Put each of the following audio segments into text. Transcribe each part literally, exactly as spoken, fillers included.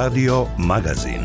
Radio Magazin.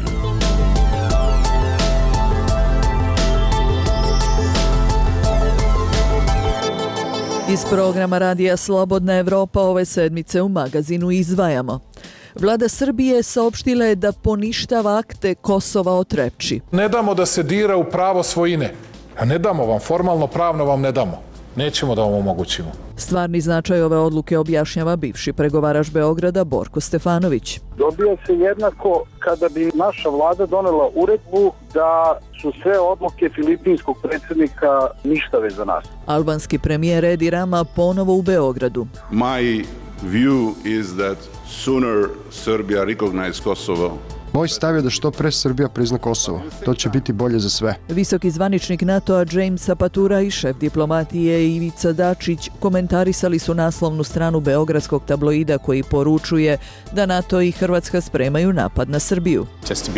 Iz programa Radija Slobodna Evropa ove sedmice u magazinu izdvajamo. Vlada Srbije saopštila je da poništava akte Kosova o Trepči. Ne damo da se dira u pravo svojine. A ne damo vam, formalno pravno vam ne damo. Nećemo da vam omogućimo. Stvarni značaj ove odluke objašnjava bivši pregovarač Beograda Borko Stefanović. Dobija se jednako kada bi naša vlada donela uredbu da su sve odluke filipinskog predsjednika ništave za nas. Albanski premijer Edi Rama ponovo u Beogradu. My view is that sooner Serbia recognize Kosovo. Moj stav je da što pre Srbija prizna Kosovo. To će biti bolje za sve. Visoki zvaničnik NATO-a James Apatura i šef diplomatije Ivica Dačić komentarisali su naslovnu stranu beogradskog tabloida koji poručuje da NATO i Hrvatska spremaju napad na Srbiju.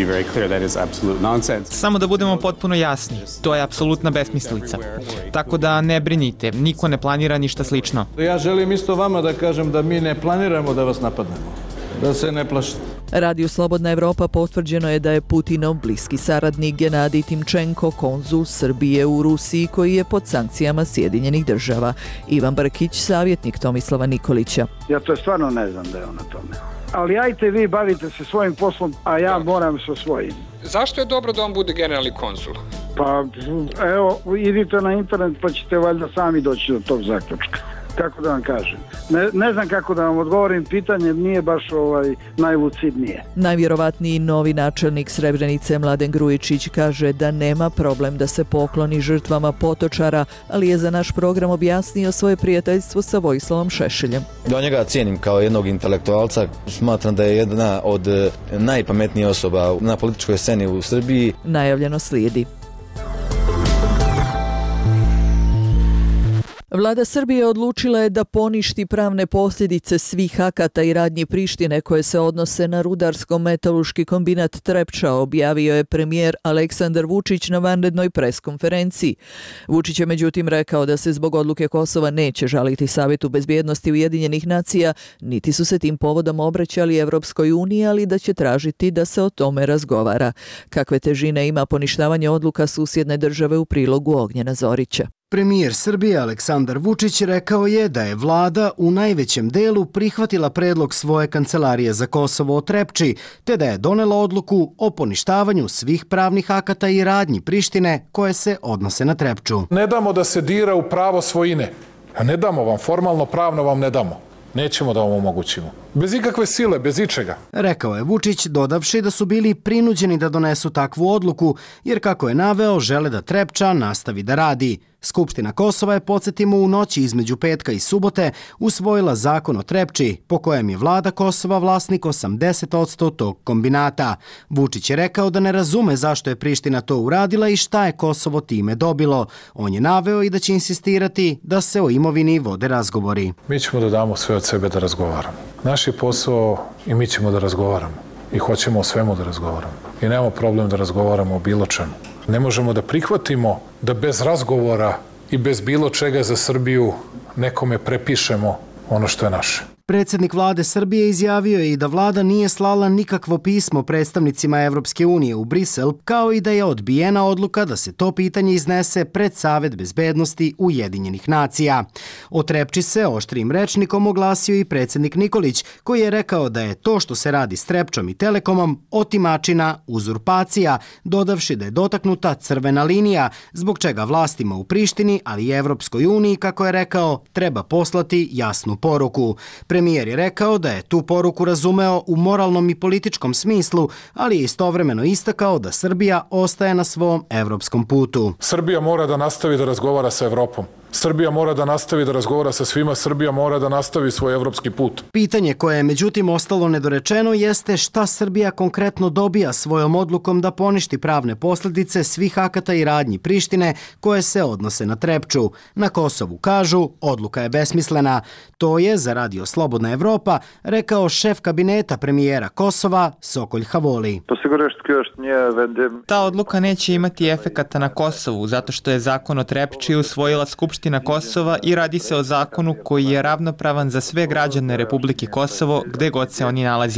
Samo da budemo potpuno jasni, to je apsolutna besmislica. Tako da ne brinite, niko ne planira ništa slično. Ja želim isto vama da kažem da mi ne planiramo da vas napadnemo. Da se ne plašite. Radio Slobodna Evropa potvrđeno je da je Putinov bliski saradnik Genadij Timčenko konzul Srbije u Rusiji koji je pod sankcijama Sjedinjenih država. Ivan Brkić, savjetnik Tomislava Nikolića. Ja to stvarno ne znam da je on na tome. Ali ajte vi bavite se svojim poslom, a ja moram sa svojim. Zašto je dobro da on bude generalni konzul? Pa evo, idite na internet pa ćete valjda sami doći do tog zaključka. Kako da vam kažem. Ne, ne znam kako da vam odgovorim, pitanje nije baš ovaj najlucidnije. Najvjerovatniji novi načelnik Srebrenice Mladen Grujičić kaže da nema problem da se pokloni žrtvama Potočara, ali je za naš program objasnio svoje prijateljstvo sa Vojislavom Šešeljem. Ja njega cijenim kao jednog intelektualca, smatram da je jedna od najpametnijih osoba na političkoj sceni u Srbiji. Najavljeno slijedi. Vlada Srbije odlučila je da poništi pravne posljedice svih akata i radnji Prištine koje se odnose na rudarsko-metalurški kombinat Trepča, objavio je premijer Aleksandar Vučić na vanrednoj preskonferenciji. Vučić je međutim rekao da se zbog odluke Kosova neće žaliti Savetu bezbjednosti Ujedinjenih nacija, niti su se tim povodom obraćali Evropskoj uniji, ali da će tražiti da se o tome razgovara. Kakve težine ima poništavanje odluka susjedne države u prilogu Ognjena Zorića. Premijer Srbije Aleksandar Vučić rekao je da je vlada u najvećem delu prihvatila predlog svoje kancelarije za Kosovo o Trepči, te da je donela odluku o poništavanju svih pravnih akata i radnji Prištine koje se odnose na Trepču. Ne damo da se dira u pravo svojine. A ne damo vam, formalno pravno vam ne damo. Nećemo da vam omogućimo. Bez ikakve sile, bez ičega. Rekao je Vučić, dodavši da su bili prinuđeni da donesu takvu odluku, jer kako je naveo, žele da Trepča nastavi da radi. Skupština Kosova je, podsjetimo, u noći između petka i subote usvojila zakon o Trepči, po kojem je vlada Kosova vlasnik osamdeset posto tog kombinata. Vučić je rekao da ne razume zašto je Priština to uradila i šta je Kosovo time dobilo. On je naveo i da će insistirati da se o imovini vode razgovori. Mi ćemo da damo sve od sebe da razgovaramo. Naš je posao i mi ćemo da razgovaramo. I hoćemo o svemu da razgovaramo. I nemamo problem da razgovaramo o bilo čemu. Ne možemo da prihvatimo da bez razgovora i bez bilo čega za Srbiju nekome prepišemo ono što je naše. Predsjednik vlade Srbije izjavio je i da vlada nije slala nikakvo pismo predstavnicima Evropske unije u Brisel, kao i da je odbijena odluka da se to pitanje iznese pred Savet bezbednosti Ujedinjenih nacija. O Trepči se oštrim rečnikom oglasio i predsjednik Nikolić, koji je rekao da je to što se radi s Trepčom i Telekomom otimačina, uzurpacija, dodavši da je dotaknuta crvena linija, zbog čega vlastima u Prištini, ali i Evropskoj uniji, kako je rekao, treba poslati jasnu poruku. Premijer je rekao da je tu poruku razumeo u moralnom i političkom smislu, ali je istovremeno istakao da Srbija ostaje na svom evropskom putu. Srbija mora da nastavi da razgovara sa Evropom. Srbija mora da nastavi da razgovara sa svima, Srbija mora da nastavi svoj evropski put. Pitanje koje je međutim ostalo nedorečeno jeste šta Srbija konkretno dobija svojom odlukom da poništi pravne posljedice svih akata i radnji Prištine koje se odnose na Trepču. Na Kosovu kažu, odluka je besmislena. To je za Radio Slobodna Evropa rekao šef kabineta premijera Kosova Sokol Havoli. Ta odluka neće imati efekata na Kosovu zato što je zakon o Trepči usvojila Skupština Kosova i radi se o zakonu koji je ravnopravan za sve građane Republike Kosovo gde god se oni nalazili.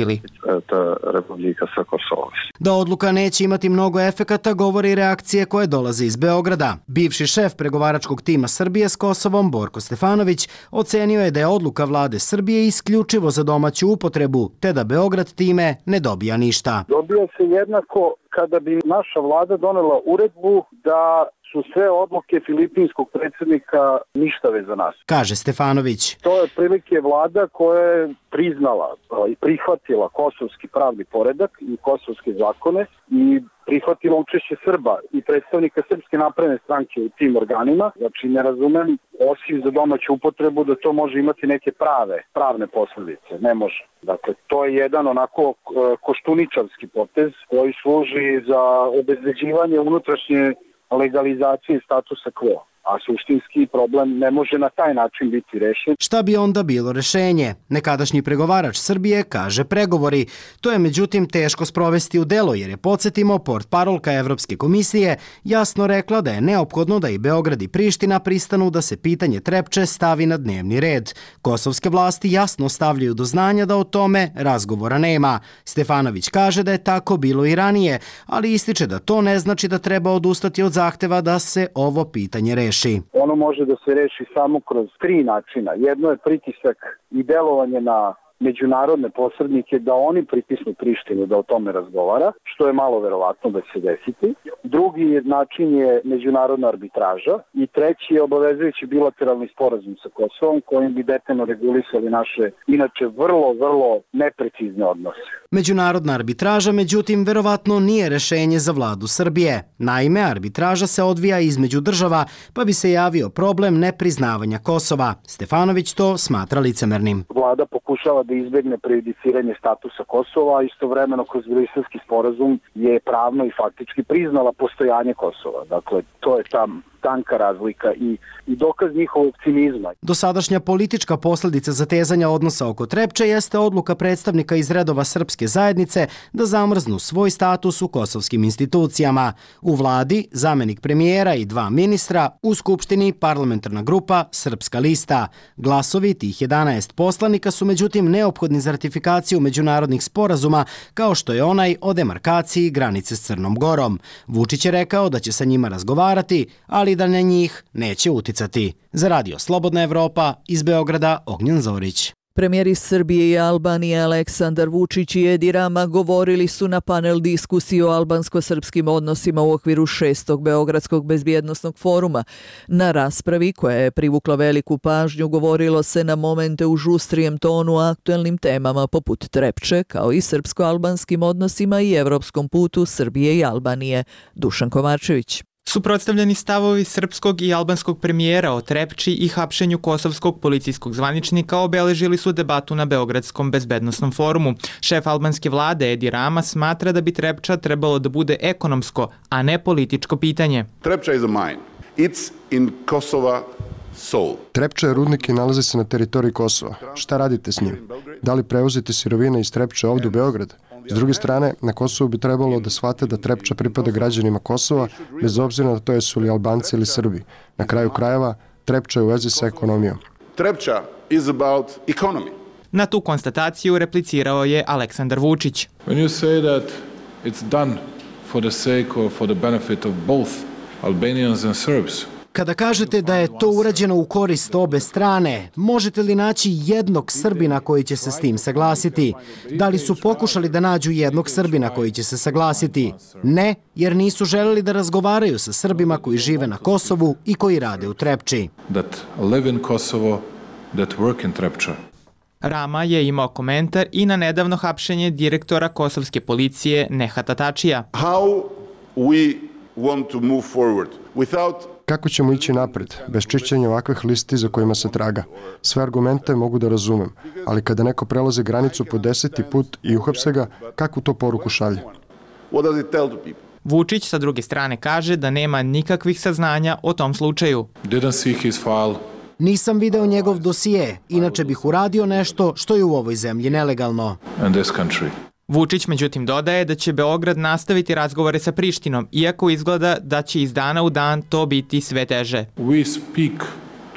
ta Republika sa Kosovom. Da odluka neće imati mnogo efekata govori reakcije koje dolaze iz Beograda. Bivši šef pregovaračkog tima Srbije s Kosovom, Borko Stefanović, ocenio je da je odluka vlade Srbije isključivo za domaću upotrebu, te da Beograd time ne dobija ništa. Dobija se jednako kada bi naša vlada donela uredbu da su sve odluke filipinskog predsjednika ništave za nas, kaže Stefanović. To je prilike vlada koja je priznala i prihvatila kosovski pravni poredak i kosovske zakone i prihvatila učešće Srba i predstavnika Srpske napredne stranke u tim organima. Znači ne razumem, osim za domaću upotrebu, da to može imati neke prave, pravne posljedice. Ne može. Dakle, to je jedan onako koštuničarski potez koji služi za obezbeđivanje unutrašnje legalizacije statusa quo, a suštinski problem ne može na taj način biti rešen. Šta bi onda bilo rešenje? Nekadašnji pregovarač Srbije kaže pregovori. To je međutim teško sprovesti u delo jer je, podsjetimo, portparolka Evropske komisije jasno rekla da je neophodno da i Beograd i Priština pristanu da se pitanje Trepče stavi na dnevni red. Kosovske vlasti jasno stavljaju do znanja da o tome razgovora nema. Stefanović kaže da je tako bilo i ranije, ali ističe da to ne znači da treba odustati od zahteva da se ovo pitanje reši. Ono može da se reši samo kroz tri načina. Jedno je pritisak i delovanje na međunarodne posrednike da oni pritisnu Prištinu da o tome razgovara, što je malo verovatno da će se desiti. Drugi način je međunarodna arbitraža i treći je obavezujući bilateralni sporazum sa Kosovom kojim bi detaljno regulisali naše inače vrlo, vrlo neprecizne odnose. Međunarodna arbitraža, međutim, verovatno nije rešenje za vladu Srbije. Naime, arbitraža se odvija između država, pa bi se javio problem nepriznavanja Kosova. Stefanović to smatra licemernim. Vlada pokušava da izbegne prejudiciranje statusa Kosova, a istovremeno kroz Briselski sporazum je pravno i faktički priznala postojanje Kosova. Dakle, to je tam tanka razlika i, i dokaz njihovog cinizma. Dosadašnja politička posljedica zatezanja odnosa oko Trepče jeste odluka predstavnika iz redova srpske zajednice da zamrznu svoj status u kosovskim institucijama. U vladi zamenik premijera i dva ministra, u skupštini parlamentarna grupa Srpska lista. Glasovi tih jedanaest poslanika su međutim neophodni za ratifikaciju međunarodnih sporazuma kao što je onaj o demarkaciji granice s Crnom Gorom. Vučić je rekao da će sa njima razgovarati, ali da na njih neće uticati. Za Radio Slobodna Evropa, iz Beograda, Ognjen Zorić. Premijeri Srbije i Albanije Aleksandar Vučić i Edi Rama govorili su na panel diskusiji o albansko-srpskim odnosima u okviru šestog Beogradskog bezbjednosnog foruma. Na raspravi, koja je privukla veliku pažnju, govorilo se na momente u žustrijem tonu o aktuelnim temama poput Trepče, kao i srpsko-albanskim odnosima i evropskom putu Srbije i Albanije. Dušan Kovačević. Suprotstavljeni stavovi srpskog i albanskog premijera o Trepči i hapšenju kosovskog policijskog zvaničnika obeležili su debatu na Beogradskom bezbednosnom forumu. Šef albanske vlade Edi Rama smatra da bi Trepča trebalo da bude ekonomsko, a ne političko pitanje. Trepča is a mine. It's in Kosova soul. Trepča je rudnik i nalazi se na teritoriji Kosova. Šta radite s njim? Da li prevozite sirovine iz Trepče ovdje u Beograd? S druge strane, na Kosovu bi trebalo da shvate da Trepča pripada građanima Kosova, bez obzira na to jesu li Albanci ili Srbi. Na kraju krajeva, Trepča je u vezi sa ekonomijom. Trepča is about economy. Na tu konstataciju replicirao je Aleksandar Vučić. When you say that it's done for the sake or for the benefit of both Albanians and Serbs, Kada kažete da je to urađeno u korist obe strane, možete li naći jednog Srbina koji će se s tim saglasiti? Da li su pokušali da nađu jednog Srbina koji će se saglasiti? Ne, jer nisu želeli da razgovaraju sa Srbima koji žive na Kosovu i koji rade u Trepči. that live in Kosovo, that work in Trepča. Rama je imao komentar i na nedavno hapšenje direktora kosovske policije Nehata Tačija. How we want to move forward without Kako ćemo ići napred, bez čišćenja ovakvih listi za kojima se traga? Sve argumente mogu da razumem, ali kada neko prelazi granicu po deseti put i uhapse ga, kakvu to poruku šalje? what does it tell to people? Vučić sa druge strane kaže da nema nikakvih saznanja o tom slučaju. Didn't see his file. Nisam video njegov dosije, inače bih uradio nešto što je u ovoj zemlji nelegalno. In this country. Vučić međutim dodaje da će Beograd nastaviti razgovore sa Prištinom, iako izgleda da će iz dana u dan to biti sve teže. We speak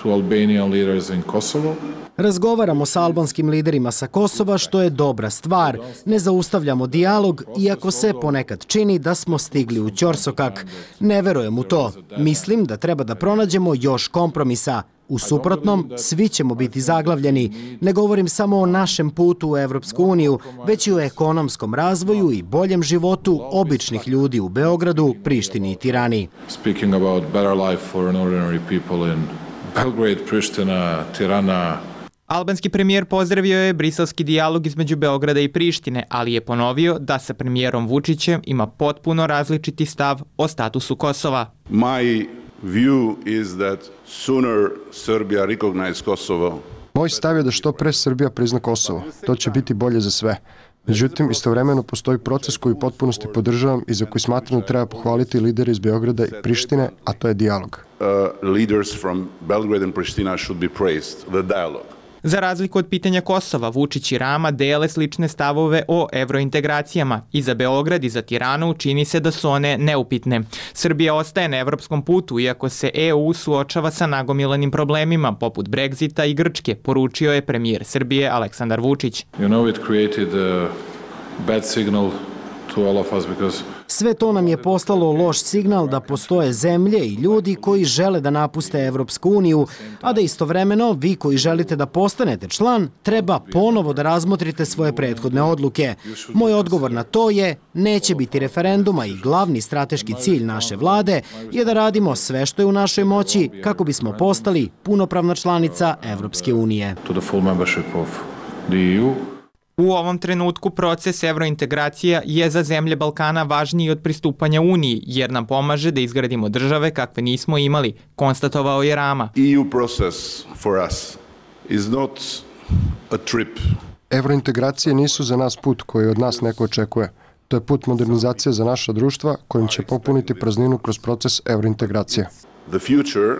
to Albanian leaders in Kosovo. Razgovaramo sa albanskim liderima sa Kosova, što je dobra stvar. Ne zaustavljamo dijalog, iako se ponekad čini da smo stigli u ćorsokak. Ne verujem u to. Mislim da treba da pronađemo još kompromisa. U suprotnom, svi ćemo biti zaglavljeni. Ne govorim samo o našem putu u Evropsku uniju, već i o ekonomskom razvoju i boljem životu običnih ljudi u Beogradu, Prištini i Tirani. Speaking about better life for ordinary people in Belgrade, Priština, Tirana. Albanski premijer pozdravio je briselski dijalog između Beograda i Prištine, ali je ponovio da sa premijerom Vučićem ima potpuno različiti stav o statusu Kosova. My view is that sooner Serbia recognize Kosovo. Moj stav je da što pre Srbija prizna Kosovo. To će biti bolje za sve. Međutim, istovremeno postoji proces koji u potpunosti podržavam i za koji smatram da treba pohvaliti lidere iz Beograda i Prištine, a to je dijalog. Uh, leaders from Belgrade and Pristina should be praised, the dialogue. Za razliku od pitanja Kosova, Vučić i Rama dele slične stavove o evrointegracijama. I za Beograd i za Tiranu čini se da su one neupitne. Srbija ostaje na evropskom putu, iako se E U suočava sa nagomilanim problemima, poput Brexita i Grčke, poručio je premijer Srbije Aleksandar Vučić. You know, it created a bad signal to all of us because Sve to nam je poslalo loš signal da postoje zemlje i ljudi koji žele da napuste Evropsku uniju, a da istovremeno vi koji želite da postanete član treba ponovo da razmotrite svoje prethodne odluke. Moj odgovor na to je neće biti referenduma i glavni strateški cilj naše vlade je da radimo sve što je u našoj moći kako bismo postali punopravna članica Evropske unije. to the full membership of the E U. U ovom trenutku proces evrointegracija je za zemlje Balkana važniji od pristupanja Uniji, jer nam pomaže da izgradimo države kakve nismo imali, konstatovao je Rama. E U process for us is not a trip. Evrointegracije nisu za nas put koji od nas neko očekuje. To je put modernizacije za naša društva kojim će popuniti prazninu kroz proces evrointegracije. The future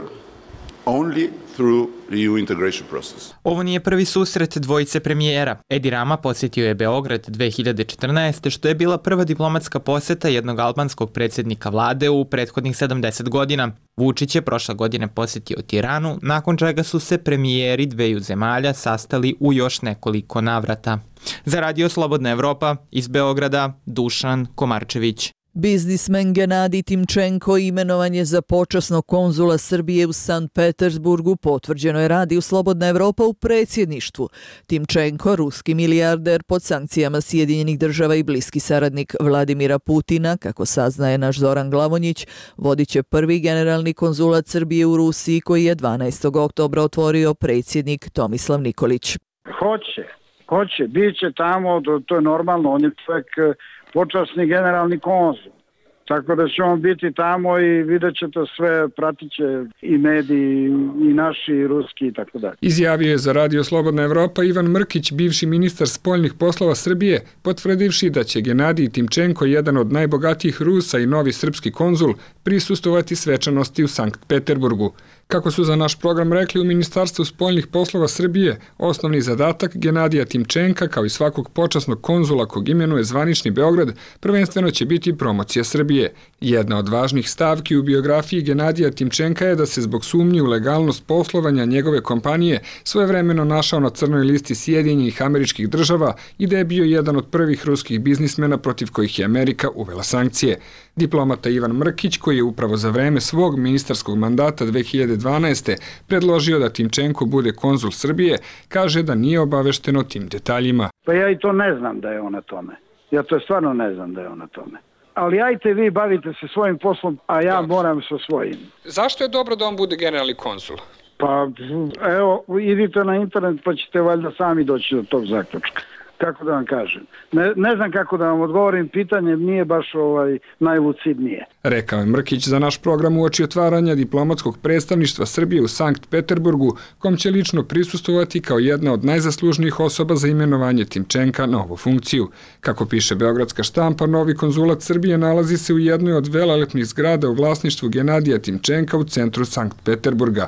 only through the E U integration process. Ovo nije prvi susret dvojice premijera. Edi Rama posjetio je Beograd dve hiljade četrnaeste. što je bila prva diplomatska poseta jednog albanskog predsjednika vlade u prethodnih sedamdeset godina. Vučić je prošle godine posjetio Tiranu, nakon čega su se premijeri dveju zemalja sastali u još nekoliko navrata. Za Radio Slobodna Evropa, iz Beograda, Dušan Komarčević. Biznismen Genadij Timčenko imenovan je za počasnog konzula Srbije u Sankt Petersburgu, potvrđeno je Radiju Slobodna Evropa u predsjedništvu. Timčenko, ruski milijarder pod sankcijama Sjedinjenih država i bliski saradnik Vladimira Putina, kako saznaje naš Zoran Glavonjić, vodit će prvi generalni konzulat Srbije u Rusiji koji je dvanaestog oktobra otvorio predsjednik Tomislav Nikolić. Hoće, hoće, bit će tamo, to je normalno, on je čovjek počasni generalni konzul. Tako da će on biti tamo i vidjet će to sve, pratit će i mediji, i naši, i ruski, i tako dalje. Izjavio je za Radio Slobodna Evropa Ivan Mrkić, bivši ministar spoljnih poslova Srbije, potvrdivši da će Genadij Timčenko, jedan od najbogatijih Rusa i novi srpski konzul, prisustovati svečanosti u Sankt Peterburgu. Kako su za naš program rekli u Ministarstvu spoljnih poslova Srbije, osnovni zadatak Genadija Timčenka, kao i svakog počasnog konzula kog imenuje zvanični Beograd, prvenstveno će biti promocija Srbije. Jedna od važnih stavki u biografiji Genadija Timčenka je da se zbog sumnji u legalnost poslovanja njegove kompanije svojevremeno našao na crnoj listi Sjedinjenih Američkih Država i da je bio jedan od prvih ruskih biznismena protiv kojih je Amerika uvela sankcije. Diplomata Ivan Mrkić, koji je upravo za vreme svog ministarskog mandata dve hiljade dvanaeste. predložio da Timčenko bude konzul Srbije, kaže da nije obavešten o tim detaljima. Pa ja i to ne znam da je on na tome. Ja to stvarno ne znam da je on na tome. Ali ajte vi bavite se svojim poslom, a ja moram sa svojim. Zašto je dobro da on bude generalni konzul? Pa evo, idite na internet pa ćete valjda sami doći do tog zaključka. Kako da vam kažem. Ne, ne znam kako da vam odgovorim, pitanje nije baš ovaj najlucidnije. Rekao je Mrkić za naš program uoči otvaranja diplomatskog predstavništva Srbije u Sankt Peterburgu, kom će lično prisustovati kao jedna od najzaslužnijih osoba za imenovanje Timčenka na ovu funkciju. Kako piše beogradska štampa, novi konzulat Srbije nalazi se u jednoj od velelepnih zgrada u vlasništvu Genadija Timčenka u centru Sankt Peterburga.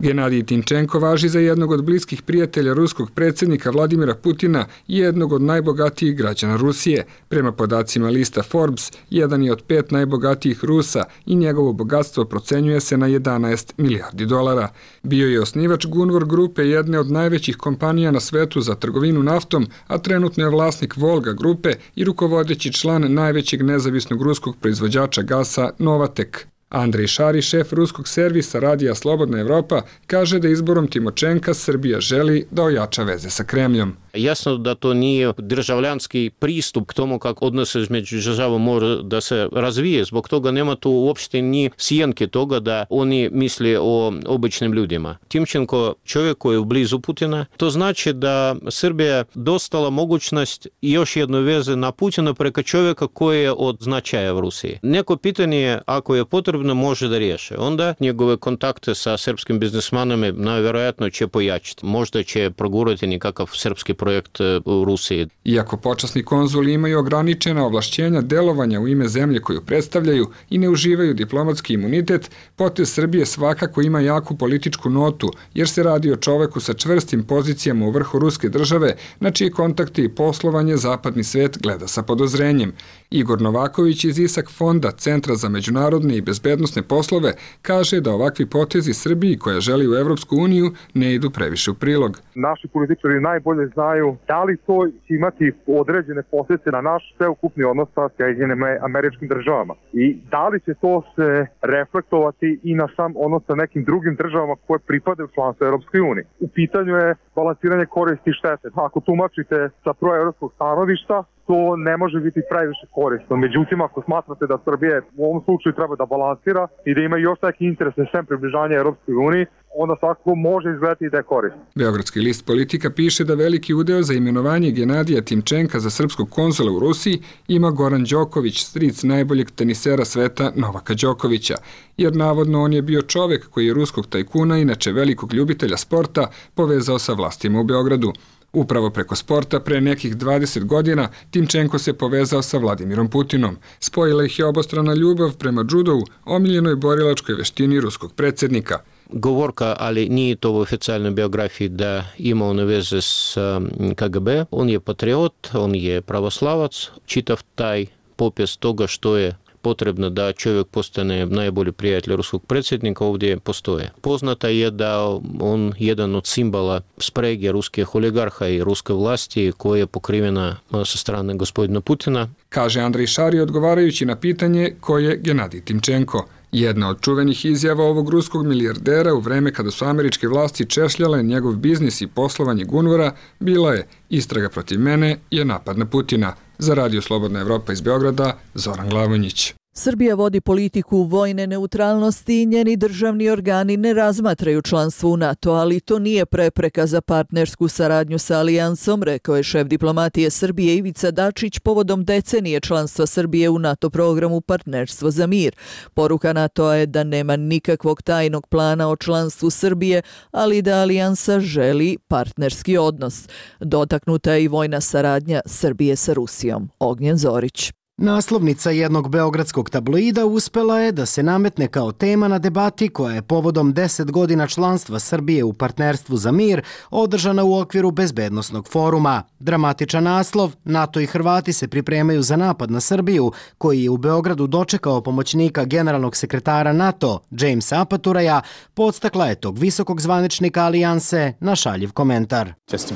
Genadij Timčenko važi za jednog od bliskih prijatelja ruskog predsjednika Vladimira Putina i jednog od najbogatijih građana Rusije. Prema podacima lista Forbes, jedan je od pet najbogatijih Rusa i njegovo bogatstvo procenjuje se na jedanaest milijardi dolara. Bio je osnivač Gunvor grupe, jedne od najvećih kompanija na svetu za trgovinu naftom, a trenutno je vlasnik Volga grupe i rukovodeći član najvećeg nezavisnog ruskog proizvođača gasa Novatek. Andrej Šari, šef ruskog servisa radija Slobodna Evropa, kaže da izborom Timočenka Srbija želi da ojača veze sa Kremljom. Jasno da to nije državljanski pristup k tomu kako odnose između država mora da se razvije. Zbog toga nema tu uopšte ni sjenke toga da oni misle o običnim ljudima. Timčenko čovjek koji je blizu Putina, to znači da Srbija dostala mogućnost i još jednu veze na Putina preko čovjeka koji je od značaja u Rusiji. Neko pitanje, ako je potrebno, može da riješe. Onda njegove kontakte sa srpskim biznismanama najvjerojatno će pojačiti. Možda će progurati nekakav srpski projekt u Rusiji. Iako počasni konzuli imaju ograničena ovlašćenja delovanja u ime zemlje koju predstavljaju i ne uživaju diplomatski imunitet, potez Srbije svakako ima jaku političku notu, jer se radi o čoveku sa čvrstim pozicijama u vrhu ruske države, na čije kontakte i poslovanje zapadni svet gleda sa podozrenjem. Igor Novaković iz Isak fonda, Centra za međunarodne i bezbednosne poslove, kaže da ovakvi potezi Srbiji, koja želi u Evropsku uniju, ne idu previše u prilog. Naši političari najbolje znaju da li to će imati određene posljedice na naš sveukupni odnos sa Sjedinjenim Američkim Državama i da li će to se reflektovati i na sam odnos sa nekim drugim državama koje pripadaju članstvu Evropskoj uniji. U pitanju je balansiranje koristi i štete. Ako tumačite sa proevropskog stanovišta, to ne može biti previše korisno. Međutim, ako smatrate da Srbija u ovom slučaju treba da balansira i da ima još neki interes na sem približanja Evropskoj uniji, onda svakako može izgledati i da je korisno. Beogradski list Politika piše da veliki udeo za imenovanje Genadija Timčenka za srpskog konzula u Rusiji ima Goran Đoković, stric najboljeg tenisera sveta Novaka Đokovića, jer navodno on je bio čovek koji je ruskog tajkuna, inače velikog ljubitelja sporta, povezao sa vlastima u Beogradu. Upravo preko sporta pre nekih dvadeset godina Timčenko se povezao sa Vladimirom Putinom. Spojila ih je obostrana ljubav prema džudovu, omiljenoj borilačkoj veštini ruskog predsjednika. Govorka, ali nije to u oficijalnoj biografiji da ima one veze s K G B. On je patriot, on je pravoslavac. Čitav taj popis toga što je potrebno da čovjek postane najbolji prijatelj ruskog predsjednika ovdje postoje. Poznata je da on jedan od simbola sprege ruskih oligarha i ruske vlasti koja je pokrivena sa strane gospodina Putina. Kaže Andrej Šari odgovarajući na pitanje ko je Genadij Timčenko. Jedna od čuvenih izjava ovog ruskog milijardera u vreme kada su američke vlasti češljale njegov biznis i poslovanje Gunvora bila je: istraga protiv mene je napad na Putina. Za Radio Slobodna Evropa iz Beograda, Zoran Glavonjić. Srbija vodi politiku vojne neutralnosti i njeni državni organi ne razmatraju članstvo u NATO, ali to nije prepreka za partnersku saradnju sa alijansom, rekao je šef diplomatije Srbije Ivica Dačić povodom decenije članstva Srbije u NATO programu Partnerstvo za mir. Poruka NATO je da nema nikakvog tajnog plana o članstvu Srbije, ali da alijansa želi partnerski odnos. Dotaknuta je i vojna saradnja Srbije sa Rusijom. Ognjen Zorić. Naslovnica jednog beogradskog tabloida uspela je da se nametne kao tema na debati koja je povodom deset godina članstva Srbije u Partnerstvu za mir održana u okviru Bezbednosnog foruma. Dramatičan naslov: NATO i Hrvati se pripremaju za napad na Srbiju, koji je u Beogradu dočekao pomoćnika generalnog sekretara NATO Jamesa Apaturaja, podstakla je tog visokog zvaničnika alijanse na šaljiv komentar.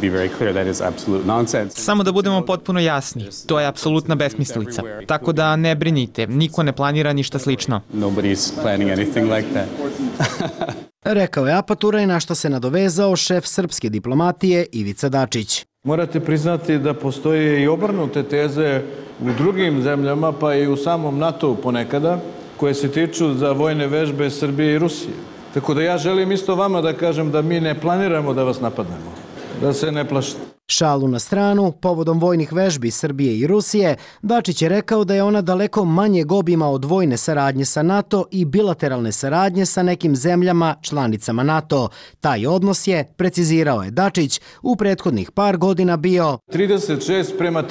Samo da budemo potpuno jasni, to je apsolutna besmislica. Tako da ne brinite, niko ne planira ništa slično. Rekao je Apaturaj, na što se nadovezao šef srpske diplomatije Ivica Dačić. Morate priznati da postoje i obrnute teze u drugim zemljama, pa i u samom NATO ponekada, koje se tiču za vojne vežbe Srbije i Rusije. Tako da ja želim isto vama da kažem da mi ne planiramo da vas napadnemo, da se ne plašite. Šalu na stranu, povodom vojnih vežbi Srbije i Rusije, Dačić je rekao da je ona daleko manjeg obima od vojne saradnje sa NATO i bilateralne saradnje sa nekim zemljama članicama NATO. Taj odnos je, precizirao je Dačić, u prethodnih par godina bio trideset šest prema tri.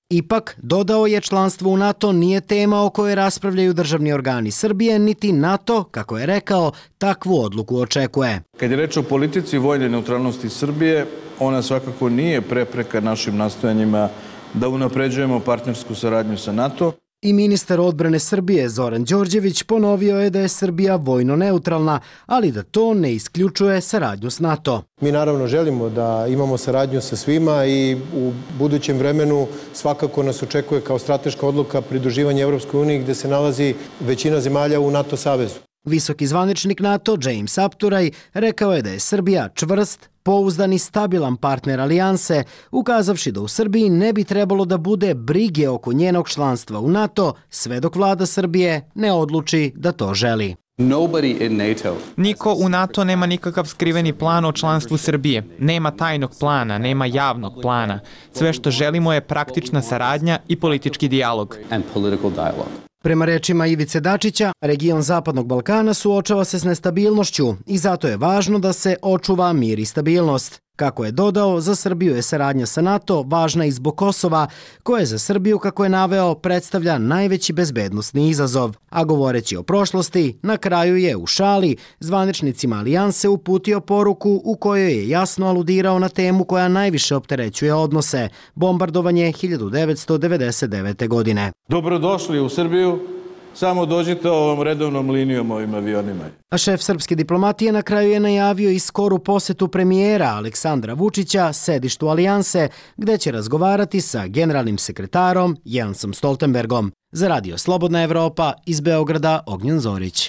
Ipak, dodao je, članstvo u NATO nije tema o kojoj raspravljaju državni organi Srbije, niti NATO, kako je rekao, takvu odluku očekuje. Kad je reč o politici vojne neutralnosti Srbije, ona svakako nije prepreka našim nastojanjima da unapređujemo partnersku saradnju sa NATO. I ministar odbrane Srbije Zoran Đorđević ponovio je da je Srbija vojno neutralna, ali da to ne isključuje saradnju s NATO. Mi naravno želimo da imamo saradnju sa svima i u budućem vremenu svakako nas očekuje kao strateška odluka pridruživanje Evropskoj uniji gde se nalazi većina zemalja u NATO savezu. Visoki zvaničnik NATO James Apturaj rekao je da je Srbija čvrst, pouzdan i stabilan partner alijanse, ukazavši da u Srbiji ne bi trebalo da bude brige oko njenog članstva u NATO sve dok vlada Srbije ne odluči da to želi. Niko u NATO nema nikakav skriveni plan o članstvu Srbije. Nema tajnog plana, nema javnog plana. Sve što želimo je praktična saradnja i politički dijalog. Prema rečima Ivice Dačića, region Zapadnog Balkana suočava se s nestabilnošću i zato je važno da se očuva mir i stabilnost. Kako je dodao, za Srbiju je saradnja sa NATO važna i zbog Kosova, koje za Srbiju, kako je naveo, predstavlja najveći bezbednosni izazov. A govoreći o prošlosti, na kraju je u šali zvaničnicima alijanse uputio poruku u kojoj je jasno aludirao na temu koja najviše opterećuje odnose – bombardovanje hiljadu devetsto devedeset devete. godine. Dobrodošli u Srbiju. Samo dođite ovom redovnom linijom ovim avionima. A šef srpske diplomatije na kraju je najavio i skoru posetu premijera Aleksandra Vučića sedištu alijanse, gde će razgovarati sa generalnim sekretarom Jensom Stoltenbergom. Za Radio Slobodna Evropa, iz Beograda, Ognjen Zorić.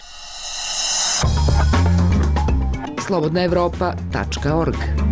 slobodna evropa tačka org.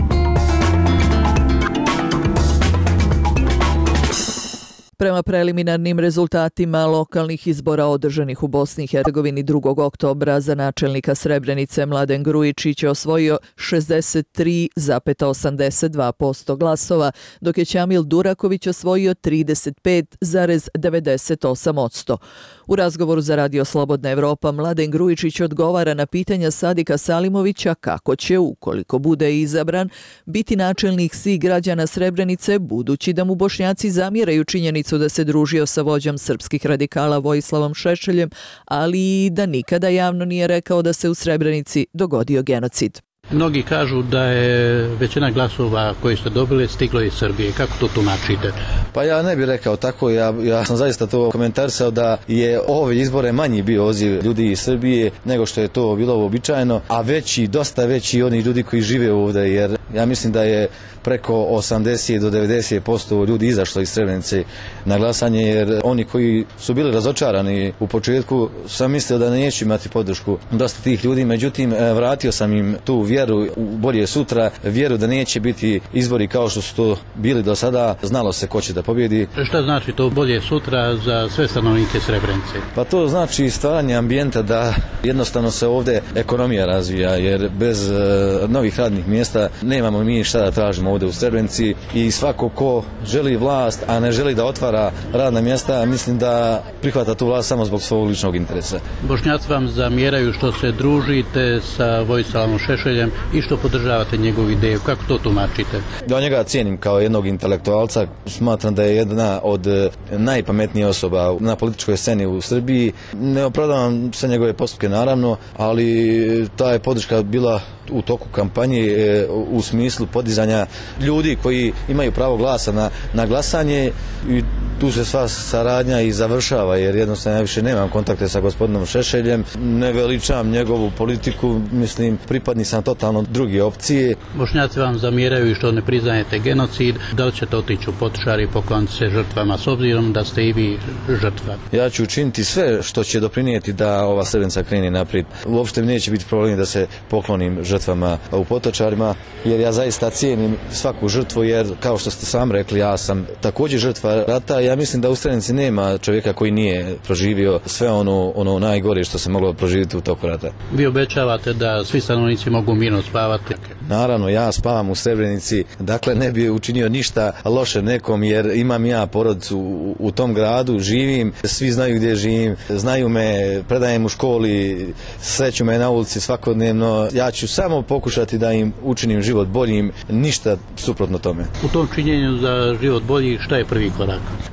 Prema preliminarnim rezultatima lokalnih izbora održanih u Bosni i Hercegovini drugog oktobra za načelnika Srebrenice Mladen Grujičić je osvojio šezdeset tri zarez osamdeset dva posto glasova, dok je Ćamil Duraković osvojio trideset pet zarez devedeset osam posto. U razgovoru za Radio Slobodna Evropa Mladen Grujičić odgovara na pitanja Sadika Salimovića kako će, ukoliko bude izabran, biti načelnik svih građana Srebrenice, budući da mu Bošnjaci zamjeraju činjenicu da se družio sa vođom srpskih radikala Vojislavom Šešeljem, ali i da nikada javno nije rekao da se u Srebrenici dogodio genocid. Mnogi kažu da je većina glasova koji ste dobili stiglo iz Srbije. Kako to tumačite? Pa ja ne bih rekao tako, ja, ja sam zaista to komentarisao da je ove izbore manji bio odziv ljudi iz Srbije nego što je to bilo uobičajeno, a veći, dosta veći oni ljudi koji žive ovdje, jer ja mislim da je preko osamdeset do devedeset posto ljudi izašlo iz Srebrenice na glasanje, jer oni koji su bili razočarani u početku sam mislio da neće imati podršku dosta tih ljudi, međutim vratio sam im tu vjeru u bolje sutra, vjeru da neće biti izbori kao što su to bili do sada, znalo se ko će da pobjedi. Šta znači to bolje sutra za sve stanovnike Srebrenice? Pa to znači stvaranje ambijenta da jednostavno se ovdje ekonomija razvija, jer bez uh, novih radnih mjesta nemamo mi šta da tražimo ovdje u Srebrenici i svako ko želi vlast, a ne želi da otvara radna mjesta, mislim da prihvata tu vlast samo zbog svog ličnog interesa. Bošnjaci vam zamjeraju što se družite sa Vojislavom Šešeljem i što podržavate njegovu ideju. Kako to tumačite? Ja njega cijenim kao jednog intelektualca. Smatram da je jedna od najpametnijih osoba na političkoj sceni u Srbiji. Ne opravdavam sve njegove postupke naravno, ali ta je podrška bila u toku kampanje u smislu podizanja ljudi koji imaju pravo glasa na, na glasanje i tu se sva saradnja i završava, jer jednostavno ja više nemam kontakte sa gospodinom Šešeljem, ne veličam njegovu politiku, mislim pripadni sam totalno druge opcije. Bošnjaci vam zamjeraju što ne priznajete genocid, da li ćete otići u Potočari i pokloniti se žrtvama s obzirom da ste i vi žrtva? Ja ću učiniti sve što će doprinijeti da ova Srebrenica krene naprijed. Uopšte mi neće biti problem da se poklonim žrtvama u Potočarima, jer ja zaista cijenim svaku žrtvu, jer kao što ste sam rekli, ja sam također žrtva rata. Ja mislim da u Srebrenici nema čovjeka koji nije proživio sve ono, ono najgore što se moglo proživjeti u toku rata. Vi obećavate da svi stanovnici mogu mirno spavati? Naravno, ja spavam u Srebrenici, dakle ne bi učinio ništa loše nekom, jer imam ja porodicu u, u tom gradu, živim, svi znaju gdje živim, znaju me, predajem u školi, sreću me na ulici svakodnevno. Ja ću samo pokušati da im učinim život boljim, ništa suprotno tome. U tom činjenju za život bolji, šta je prvi korak?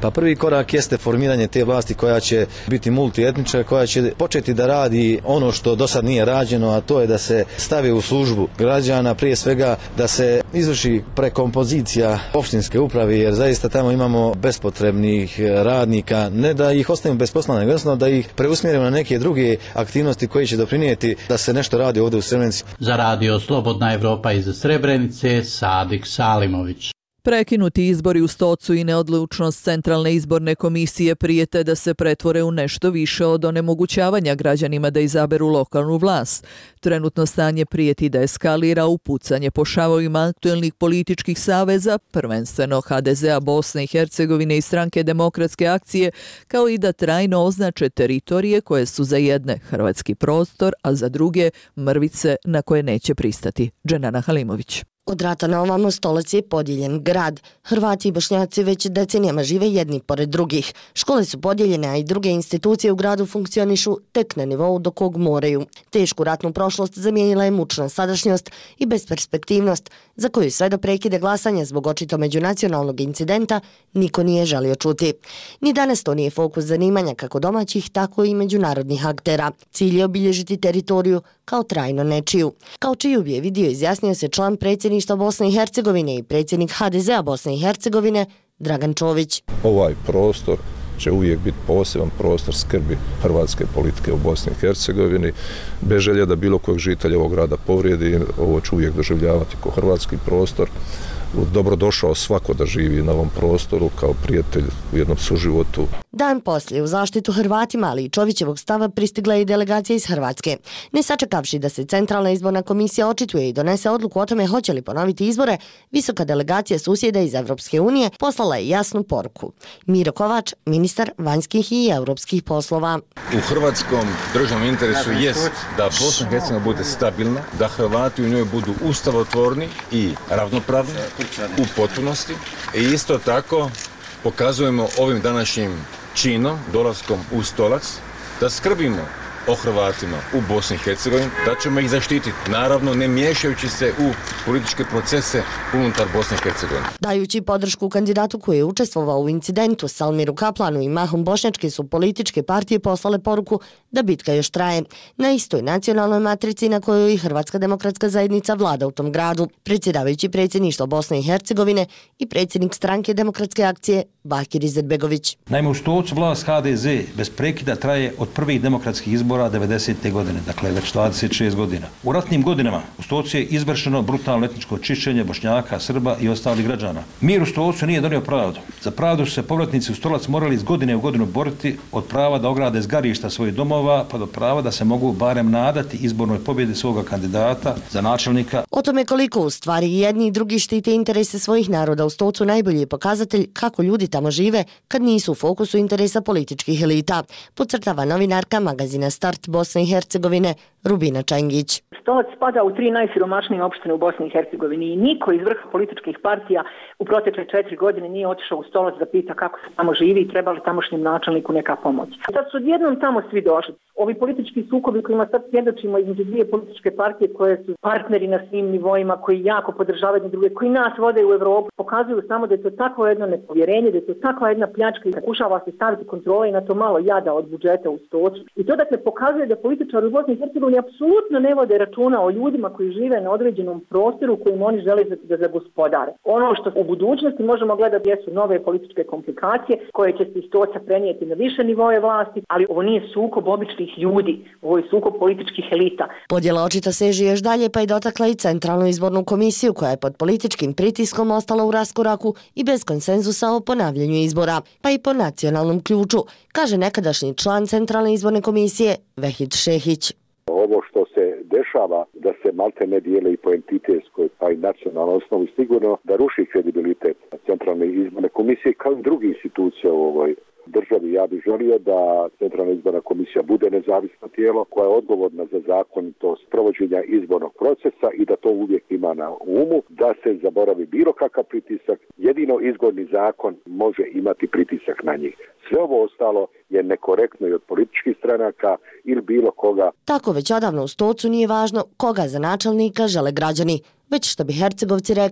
Pa prvi korak jeste formiranje te vlasti koja će biti multietnička, koja će početi da radi ono što do sad nije rađeno, a to je da se stavi u službu građana, prije svega da se izvrši prekompozicija opštinske uprave, jer zaista tamo imamo bespotrebnih radnika, ne da ih ostavimo bez posla, nego jednostavno da ih preusmjerimo na neke druge aktivnosti koje će doprinijeti da se nešto radi ovdje u Srebrenici. Za radio Slobodna Evropa iz Srebrenice, Sadik Salimović. Prekinuti izbori u Stocu i neodlučnost Centralne izborne komisije prijete da se pretvore u nešto više od onemogućavanja građanima da izaberu lokalnu vlast. Trenutno stanje prijeti da eskalira u pucanje po šavovima aktuelnih političkih saveza, prvenstveno ha de zea Bosne i Hercegovine i Stranke demokratske akcije, kao i da trajno označe teritorije koje su za jedne hrvatski prostor, a za druge mrvice na koje neće pristati. Dženana Halimović. Od rata na ovamo Stolac je podijeljen grad. Hrvati i Bošnjaci već decenijama žive jedni pored drugih. Škole su podijeljene, a i druge institucije u gradu funkcionišu tek na nivou do kog moraju. Tešku ratnu prošlost zamijenila je mučna sadašnjost i besperspektivnost, za koju sve do prekide glasanja zbog očito međunacionalnog incidenta niko nije želio čuti. Ni danas to nije fokus zanimanja kako domaćih, tako i međunarodnih aktera. Cilj je obilježiti teritoriju kao trajno nečiju. Kao čiju bi je vidio izjasnio se član predsjedništva Bosne i Hercegovine i predsjednik ha de zea Bosne i Hercegovine Dragan Čović. Ovaj prostor će uvijek biti poseban prostor skrbi hrvatske politike u Bosni i Hercegovini. Bez želje da bilo kojeg žitelja ovog grada povrijedi, ovo će uvijek doživljavati kao hrvatski prostor. Dobrodošao svako da živi na ovom prostoru kao prijatelj u jednom suživotu. Dan poslije u zaštitu Hrvatima, ali i Čovićevog stava pristigla je i delegacija iz Hrvatske. Ne sačekavši da se Centralna izborna komisija očituje i donese odluku o tome hoće li ponoviti izbore, visoka delegacija susjeda iz Evropske unije poslala je jasnu poruku. Miro Kovač, ministar vanjskih i europskih poslova. U hrvatskom državnom interesu jest da Bosna i Hercegovina bude stabilna, da Hrvati u njoj budu ustavotvorni i ravnopravni u potpunosti i isto tako pokazujemo ovim današnjim činom, dolaskom u Stolac, da skrbimo o Hrvatima u Bosni i Hercegovini, da ćemo ih zaštititi, naravno ne miješajući se u političke procese unutar Bosne i Hercegovine. Dajući podršku kandidatu koji je učestvovao u incidentu, Salmiru Kaplanu i mahom bošnjačke su političke partije poslale poruku da bitka još traje. Na istoj nacionalnoj matrici na kojoj i Hrvatska demokratska zajednica vlada u tom gradu. Predsjedavajući predsjedništvo Bosne i Hercegovine i predsjednik Stranke demokratske akcije Bakir Izetbegović. Naime, u Stolcu vlast ha de ze bez prekida traje od prvih demokratskih izbora devedesete godine, dakle već dvadeset šest godina. U ratnim godinama u Stolcu je izvršeno brutalno etničko čišćenje Bošnjaka, Srba i ostalih građana. Mir u Stolcu nije donio pravdu. Za pravdu su se povratnici u Stolac morali iz godine u godinu boriti, od prava da ograde zgarišta svojih domova pa do prava da se mogu barem nadati izbornoj pobjedi svoga kandidata za načelnika. O tome koliko u stvari jedni i drugi štite interese svojih naroda u Stolcu najbolji je pokazatelj kako ljudi tamo žive kad nisu u fokusu interesa političkih elita, podcrtava novinarka magazina Start Bosne i Hercegovine Rubina Čengić. Stolac spada u tri najsiromašnije opštine u Bosni i Hercegovini i niko iz vrha političkih partija u protekle četiri godine nije otišao u Stolac da pita kako se tamo živi i treba li tamošnjem načelniku neka pomoć. Sad su odjednom tamo svi došli. Ovi politički sukobi kojima sad svjedočimo između dvije političke partije koje su partneri na svim nivoima, koji jako podržavaju jedne druge, koji nas vode u Evropu, pokazuju samo da je to takvo jedno nepovjerenje, da je to takva jedna pljačka i pokušava se staviti kontrola i na to malo jada od budžeta u Stolcu. I to dakle pokazuje da političari u Bosni i Hercegovini apsolutno ne vode računa o ljudima koji žive na određenom prostoru kojim oni žele da zagospodare. Ono što u budućnosti možemo gledati jesu nove političke komplikacije koje će se iz Stolca prenijeti na više nivoje vlasti, ali ovo nije sukob običnih ljudi, ovo je sukob političkih elita. Podjela očito seže još dalje pa je dotakla i Centralnu izbornu komisiju koja je pod političkim pritiskom ostala u raskoraku i bez konsenzusa o ponavljanju izbora, pa i po nacionalnom ključu, kaže nekadašnji član Centralne izborne komisije Vehid Šehić. Ovo što se dešava, da se malte ne dijele i po entitetskoj pa i nacionalnoj osnovi, sigurno da ruši kredibilitet Centralne izborne komisije kao i drugih institucija u ovoj državi. Ja bih želio da Centralna izborna komisija bude nezavisno tijelo koja je odgovorna za zakonitost provođenja izbornog procesa i da to uvijek ima na umu, da se zaboravi bilo kakav pritisak. Jedino izborni zakon može imati pritisak na njih. Sve ovo ostalo je nekorektno i od političkih stranaka ili bilo koga. Tako već odavno u Stolcu nije važno koga za načelnika žele građani, već što bi Hercegovci rekli,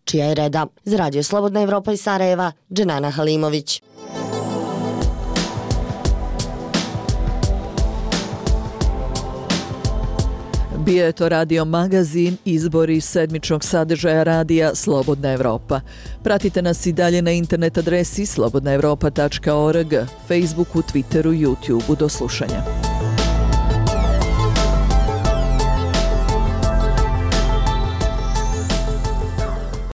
čija je reda. Za Radio Slobodna Evropa iz Sarajeva, Dženana Halimović. Bio je to radio magazin Izbori sedmičnog sadržaja radija Slobodna Evropa. Pratite nas i dalje na internet adresi slobodna evropa tačka org, Facebooku, Twitteru, YouTubeu. Do slušanja.